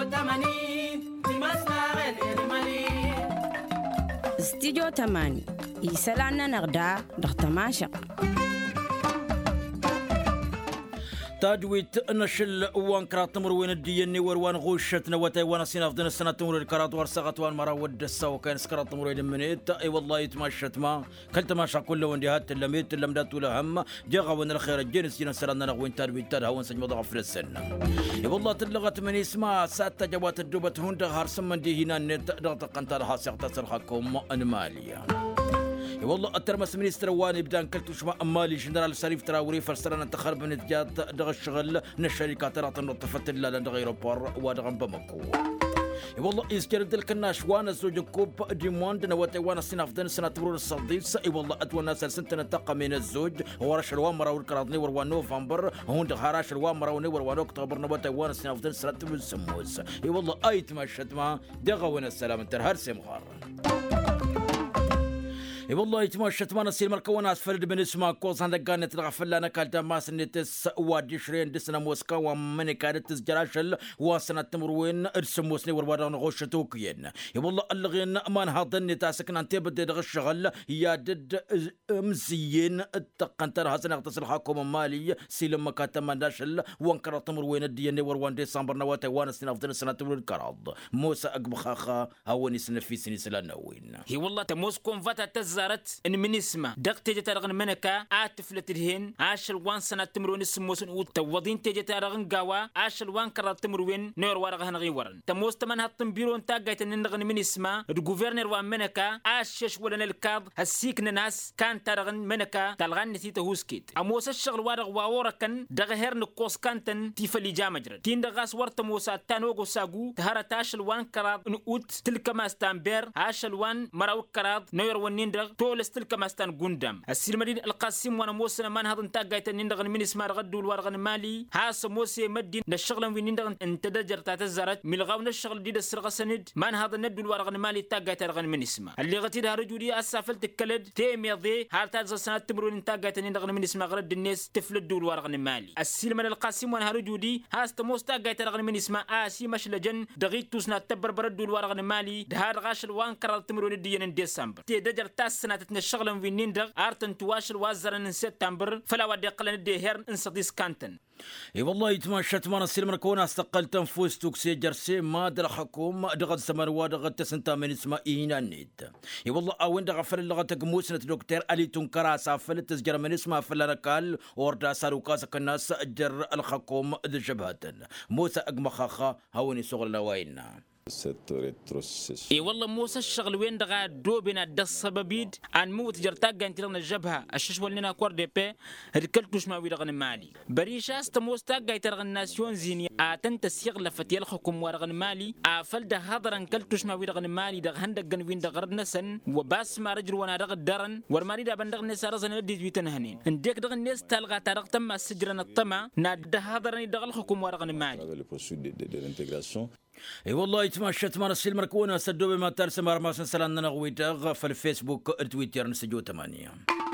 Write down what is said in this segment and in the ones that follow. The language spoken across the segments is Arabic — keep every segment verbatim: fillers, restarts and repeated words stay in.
استديو تماني يسلعنا نغدا دختماشق تاجويت نشل وان كرات تمر وين الديني وروان غوشتنا وتاي وانا سينا في السنه تمر الكرات ورسغت وان مرا ود السو كان سكرات تمر يدمنيت اي والله يتمشت ما كلت ما شا كله وندي هات لميت لمدات ولا هم جغا وان الخير الجنس سينا سرنا وين تاجويت تاد هون سجم ضغف السنه يا والله تلغت من اسمع سات جوات الدوبت هون دهار سمن دي هنا نت ضغط قنت لها سيغتصر حكم انماليا والله الترمس منيستر واني بدان كلتو شما امالي جنرال سريف تراوري فرسرنا تخرب من تجات دغ الشغل من الشركات راه تنطفت لا لغير بار ودغم بمكو والله إذا دلك الناس وانا زوج كوب ديموند نواتي وانا سنة في سنة تمرور الصديس اي والله اتوا الناس سنة نتقى من الزوج ورش الوامرة والكراضني وروان نوفمبر هون دخاراش الوامرة وروان اكتوبر نواتي وانا سنة في سنة تمرور السموس اي والله اي تمشت ما دغا وين السلام انتر هرسي مخار اي والله يتمشت ما نسير مركونا اسفلد من اسمها كوز عندك كانت تغفل لنا كالتا ماس نتس وادي شرين دسنا موسكا ومن كانت تسجراشل واسنا تمروين ارسموسني وربادان غوشتوكين اي والله اللغين ما نهضن تاسكن انت بدي دغ الشغل يا دد مزيين التقنتر حسن اغتصل حكومه مالي سيلم كاتم داشل وانكر تمروين الديني وروان ديسمبر نواتي وانا سنه في سنه تمرور كراد موسى اقبخاخا هوني سنفي سني سلانوين هي والله تموسكم فتا تز زارت ان من اسمه دق تيجي ترغن منكا اتفلت الهين عاشل وان سنه تمرون السموس وتوضين تيجي ترغن قوا عاشل وان كرر تمروين نور ورغهن غيورن تموس تمن هطم بيرون تاغايت نغن من اسمه الجوفرنر وان منكا عاشش ولن الكاب هسيك ناس كان ترغن منكا تلغن نتيته هوسكيت اموس الشغل ورغ واوركن دغهر نقوس كانتن تيفلي جامجر تين دغاس ورت موسى تانوغو ساغو تهرت عاشل وان كرر نوت تلك ما استامبر عاشل وان مراو كرر نور ونين تول استلك ماستان غوندام السير مدين القاسم وانا موسنا من هذا انتاجايت نندغن من اسمه رغدول ورغن مالي هاس موسى مدين الشغل وين نندغن انت دجر تاع الزرات ملغاون الشغل دي السرقه سند من هذا ندول ورغن مالي تاجايت رغن من اسمه اللي غتي ده رجولي اسافلت الكلد تيم يضي هال تاع سنه تمرون انتاجايت نندغن من اسمه غرد الناس تفل دول ورغن مالي السير من القاسم وانا رجولي هاس تموس تاجايت رغن من اسمه اسي مش لجن دغيت توسنا تبر بردول ورغن مالي ده غاشل وان كرر تمرون ديين ديسمبر تي دجر تاع سنه الشغل في نيندر ارتن تواصل وازرن سبتمبر فلا ودي قلن دي هيرن انسديس كانتن اي والله يتمشت ما نسير مركونا استقل تنفوس توكسي جرسي ما در حكوم دغد سمر ودغد تسنتا من اسمها اينا نيت اي والله اوين دغ فل لغه تقموس نت دكتور علي تنكرا سافل تسجر من اسمها فلنكال وردا ساروكاس كناس جر الحكوم الجبهات موسى اقمخاخا هوني شغل لوينا اي والله موسى الشغل وين دغا دوبنا السببيد ان موت جرتا غانترنا الجبهه الشش ولنا كور دي بي ركلتوش ما ويدغن مالي بريشاس تموستا غايترغن ناسيون زيني اتن تسيغ لفتي الحكم ورغن مالي افل ده هضرن كلتوش ما ويدغن مالي دغ هندغن وين دغرد نسن وباس ما رجل وانا دغ درن ورمالي دا بندغ نسار زن دي ويتن هنين انديك دغ الناس تلغا ترغ تم سجرن الطمع ناد هضرن دغ الحكم ورغن مالي اي والله يتمشت ما نسيل مركونا سدو بما ترسم ارماس سلان نغويتغ في الفيسبوك التويتر نسجو ثمانية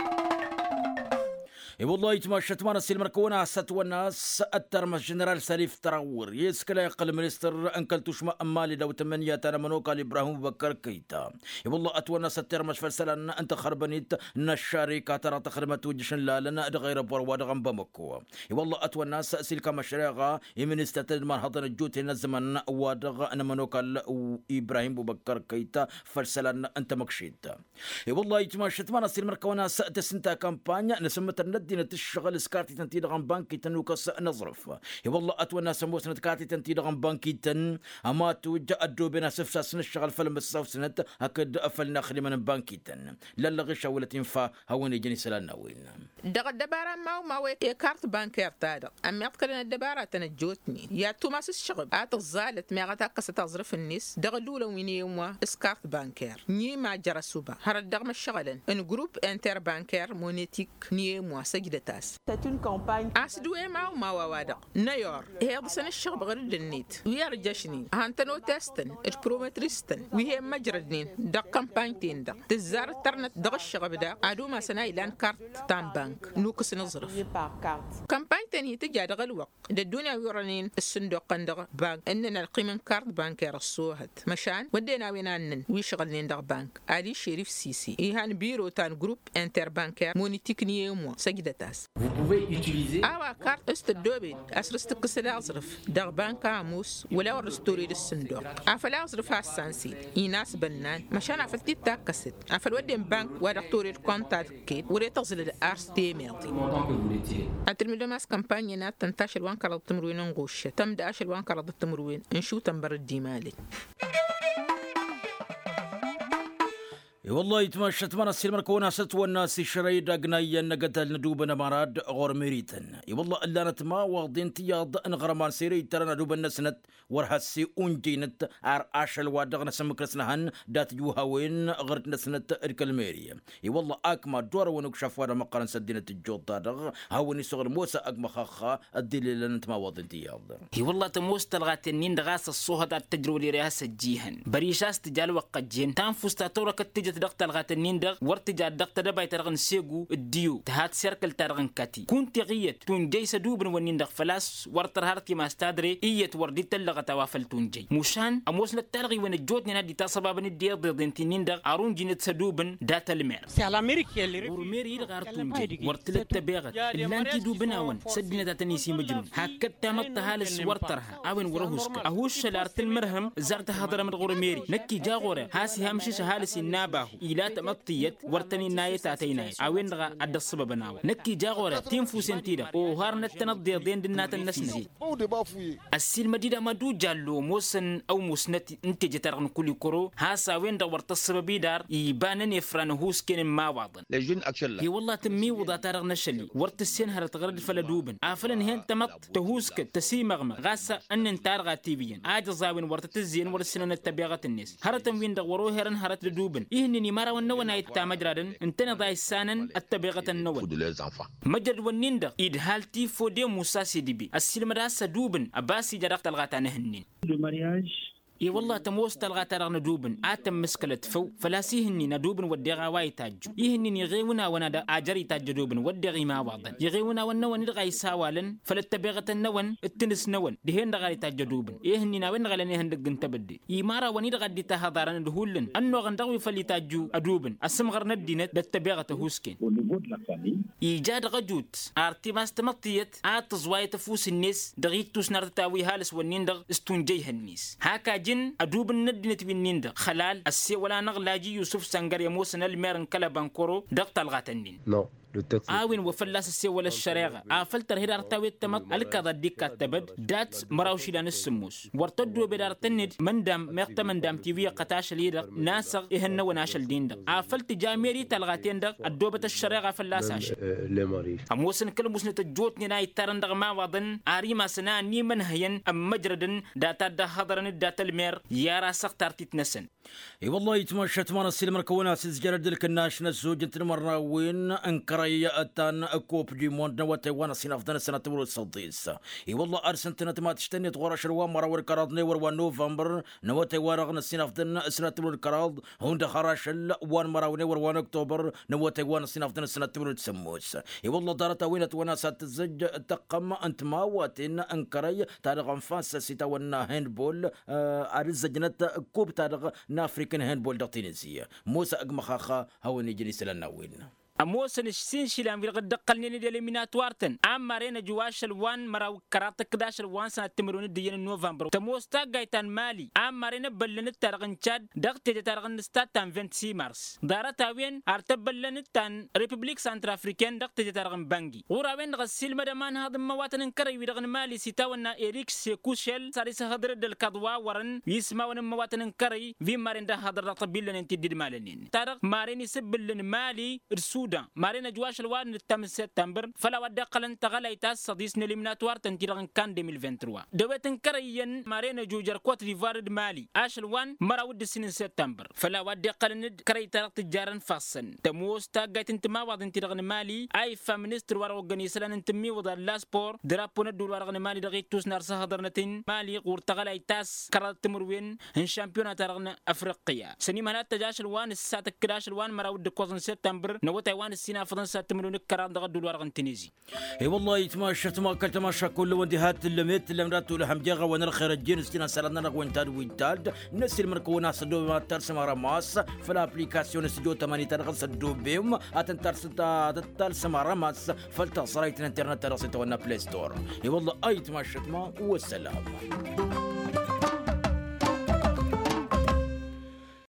اي والله يتمشت ما نسيل مركونا ستوى الناس الترمس جنرال سليف تراور يسكلا يقل منستر انكلتوش ما امالي دو ثمانية تانا منوكا لابراهيم بكر كيتا اي والله اتوى الناس الترمس فلسلان انت خربنيت الشركه ترى تخرمت وجشن لا لنا غير برواد غنبمكو اي والله اتوى الناس سلكا مشريغا يمنستر ما حضن الجوت نزمن وادغ انا منوكا ابراهيم بكر كيتا فلسلان انت مكشيت اي والله يتمشت ما نسيل مركونا سنتا كامبانيا نسمت دينا تشغل سكارتي تنتي دغن بانكي تنوكس نظرف يا والله اتوى الناس موس نتكاتي تنتي دغن بانكي تن اما توجا ادو بنا سفسا سنشغل فيلم الصوف سنت اكد افلنا خلي من بانكي تن لا لا غش ولا تنفع هوني جني سلانا وين دغ الدبارة ما ما وي كارت بانكير تادا ام يذكر الدبارة تنجوتني يا توماس الشغل ات زالت ما غتاقص تظرف الناس دغ الاولى وين يوم سكارت بانكير ني ما جرسوبا هر دغ الشغل ان جروب انتر بانكير مونيتيك ني مو C'est une campagne. أسدوه ما وما ووادا نيار هذا سنة الشغب غير النيت ويا رجشني هانتنو تستن البرومتريستن وهي مجردين دا كامباين تين دا تزار ترنت دا الشغب دا عدو ما سنة إلان كارت تان بانك نوكس نظرف كامباين تاني تجاد غلوق ده الدنيا يورانين الصندوق قندق بانك إننا القيمة كارت بانكير الصوهد مشان ودينا وينانن ويشغلين دغ بانك علي شريف سيسي إيهان بيرو تان جروب انتر بانكير موني تكنيه مو سجدة تاس أوا كارت استدوبي أسرست قصة أصرف دغ بانك عموس ولا ورستوري الصندوق أفلا أصرف هالسانسي يناس بنان مشان أفلتي تاكست أفل ودين بانك ورستوري الكونتاكت كيت وريتغزل الأرس تيميلتي أترمي ماس كامبانيا نات تنتاشر وان كرد تمروين نغوش تم داشر وان كرد التمروين نشو تنبر الديمالي والله يتمشت من السلم كونا ست والناس الشري دقنايا نقتل ندوبنا مراد غور مريتن والله الا نتما واخدين تياض انغرمان سيري ترى ندوب النسنت ورحسي اونجينت ار اشل وادغ نسمك نسنهن دات جوها وين غرت نسنت الكلميري والله اكما دور ونكشف ورا مقارن سدينه الجود دغ هاوني صغر موسى اكما خاخا الدليل اللي نتما واخدين تياض هي والله تموس تلغات النين دغاس الصوهد التجرولي رياسه جيهن بريشاس تجال وقجين تنفس تاتورك التجت دغت الغات النين دغ ورتجا دغت دباي ترغن سيغو الديو تهات سيركل ترغن كاتي كنت غيت تون جيس دوبن ونين دغ فلاس ورتر هارتي ما استادري ايت وردي تلغ توافل تون جي مشان اموس نتلغي ون الجوت نادي تصبابن الدير ضد تنين دغ ارون جينت سدوبن داتا المير سي على امريكا اللي ورميري غارتون جي ورتلت تبيغت اللانتي دوبناون سدنا داتنيسي مجنون هكت تمت هالس ورترها اوين ورهوسك اهوش شلارت المرهم زرت هضره من غرميري نكي جاغوره هاسي همشي هالس الناباه إلى تمطيت ورتني ناية تاتيناي أوين رغا عد الصبب ناوي نكي جاغورة تنفو سنتيرا وهارنا تنضي دين دنات النسنزي السيل مديدة مدو جالو موسن أو موسنت انت جترغن كل كرو هاسا وين دورت الصبب دار يبانن يفران هوس كين ما واضن هي والله تمي وضا تارغ نشلي ورت السين هر تغرد فلدوبن آفلن هين تمط تهوسك تسي مغمى غاسا أنن تارغا تيبيين آجزاوين ورت تزين ورسنن التبيغة الناس هرتم وين دورو هرن هرت لدوبن إهنني مارا ونونا يتا مجردن انتنا ضاي سانن التبيغة النون مجرد ونندق إد هالتي فودي موسى سيدبي السلم راسا دوبن أباسي جرق تلغاتان هنين اي والله تموس تلغات رغنا دوبن اتم مسكلة فو فلاسيهني ندوبن ودغا واي تاجو يهنني غيونا وندا اجري تاج دوبن ودغي ما واضن يغيونا ونون دغاي ساوالن فلتبيغه النون التنس نون دهين دغاي تاج دوبن يهني ناوين غلني هندغن تبدي يمارا وني دغدي تهضارن دهولن انو غندوي فلي تاجو ادوبن اسمغر ندينت دتبيغه هوسكين ايجاد غجوت ارتيماس تمطيت اتزواي تفوس الناس دغيتوس نرتاوي هالس ونندغ استونجي هنيس هكا جن أدوب الندنة بالنيند خلال السي ولا نغلاجي يوسف سانغر يموسن الميرن كلا بانكورو دقت الغاتنين no. آوين وفلاس السي ولا الشريغة آفلتر هيدار تاوي التمط الكذا ديكا تبد دات مراوشي لان السموس ورتدو بدار تند من دام ميقتا من دام تيوية قتاش ليدر ناسغ إهن وناشل دين دق آفلت جاميري تلغاتين دق الدوبة الشريغة فلاس أموسن كل موسنة الجوتني ناي تارن دق ما وضن آريما سنا نيمن هين أم مجردن داتا دا هضرن داتا المير يارا سقطار تتنسن اي والله يتمشت مانا السلم ركونا سيز جرد لك الناش نسوج انت مرة وين انكريا اتان كوب دي موند نواتي وانا سينافدنا سنة تمر الصديس اي والله ارسنت نتما تشتني تغورا شروان مرة وركراض نيور وان نوفمبر نواتي وارغنا سينافدنا سنة تمر الكراض هون دخراش وان مرة ونيور وان اكتوبر نواتي وانا سينافدنا سنة تمر السموس اي والله دارتا وينت وانا ساتزج تقم انت ما واتين انكريا تارغ انفاس سيتا وانا هاندبول ارز جنت كوب تارغ نافريكان هاندبول دقتينيزية موسى أقمخاخا هو نيجي سلنا وين أموسن السين شيلان في الغد قلني الإليمينات وارتن أما رينا جواش الوان مراو كراتك داش الوان سنة تمرون الديان نوفمبر تموس تاقايتان مالي أما رينا بلن التارغن تشاد دقت تارغن ستات تان خمسين مارس دارا تاوين ارتب بلن التان ريبوبليك سنتر أفريكان دقت تارغن بانجي وراوين غسيل مدمان هذا مواتن انكري ودغن مالي سيتاونا إريك سيكوشل ساريس هدر دالكادوا ورن يسماون مواتن انكري في مارين ده هدر رطبيلن انتدد مالنين تارغ مارين يسبلن مالي رسول مارينا جواش الوان التام سبتمبر فلا ود قلن تغليتاس صديسنا الإليميناتوار تنتيرغن كان ألفين وعشرين دويتن كريين مارينا جوجر كوت ديفوار مالي اش الوان مرا ود سنين سبتمبر فلا ود قلن كريتا تجارن فاسن تموس تاغايت انتما واد تنتيرغن مالي اي فامينستر ور اورغانيسلان انتمي ودا لاسبور درابون دول ورغن مالي دغيتوس نار سهدرنتين مالي قور تغليتاس كرات تمروين ان شامبيونات رغن افريقيا سني مالات تجاش الوان الساعه كداش الوان مرا ود كوزن سبتمبر نوت دوان السينا فرنسا تمرون الكرام دغدو الورغ تنيزي اي والله يتماشى ما كل تماشى كل ودي هات اللميت اللي مراتو لهم جيغا ونرخي رجين ستينا سالنا وين تاد وين تاد الناس اللي مركونا صدو ما ترسم رماس في الابليكاسيون استوديو ثمانية ترغ صدو بهم اتن ترسم ترسم رماس فلتصريت الانترنت رصيتو بلاي ستور اي والله اي تماشى ما والسلام.